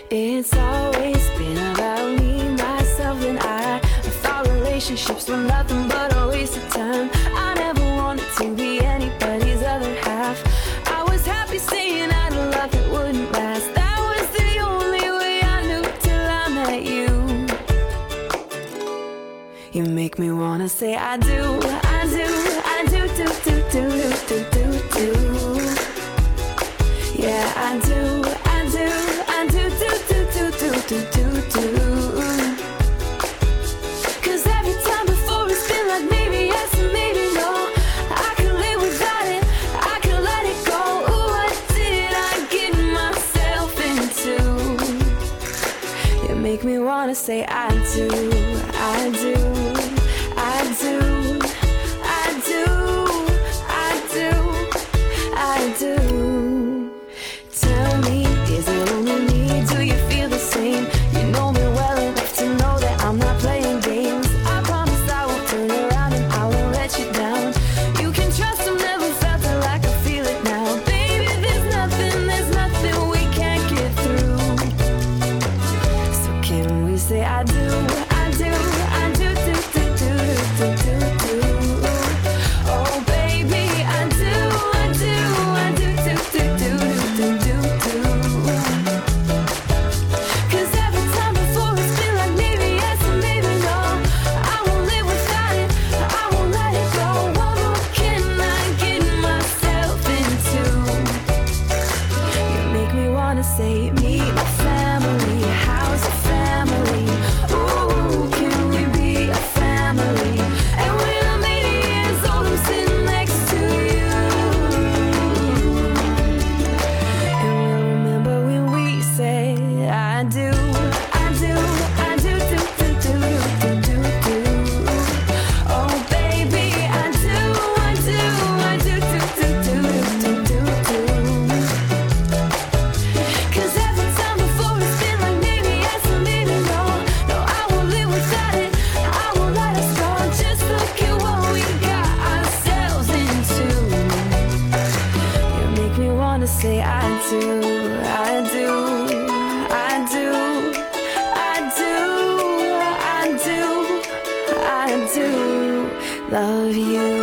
It's always been about me, myself, and I thought relationships were nothing but a waste of time. I never wanted to be anybody's other half. I was happy saying I'd love that wouldn't last. That was the only way I knew till I met you. You make me wanna say I do, I do, I do, do, do, do, do, do, do. Yeah, I do, I do, I do, do, do, do, do, do, do. 'Cause every time before it's been like maybe yes and maybe no. I can live without it, I can let it go. Ooh, what did I get myself into? You make me wanna say I do, I do, I do, I do, I do, I do. Tell me, is it only me? Do you feel the same? You know me well enough to know that I'm not playing games. I promise I won't turn around and I won't let you down. You can trust I've never felt it like I feel it now. Baby, there's nothing we can't get through. So can we say I do, I do, I do, do, do, do, do, do, do. Oh baby, I do, I do, I do, do, do, do, do, do, do. 'Cause every time before it's been like maybe yes and maybe no. I won't live without it, I won't let it go. What more can I get myself into? You make me wanna say meet my family, how's your family? Ooh, can we be a family? And when I'm 80 years old, I'm sitting next to you. And we'll remember when we said I do, I do, I do, do, do, do, do, do, do. Oh baby, I do, I do, I do, do, do, do, do, do, do. 'Cause every time before it's been like maybe yes and maybe no. No, I won't live without it, I won't let us go. Just look at what we got ourselves into. You make me wanna say I do, I do, I do, I do, I do, I do love you.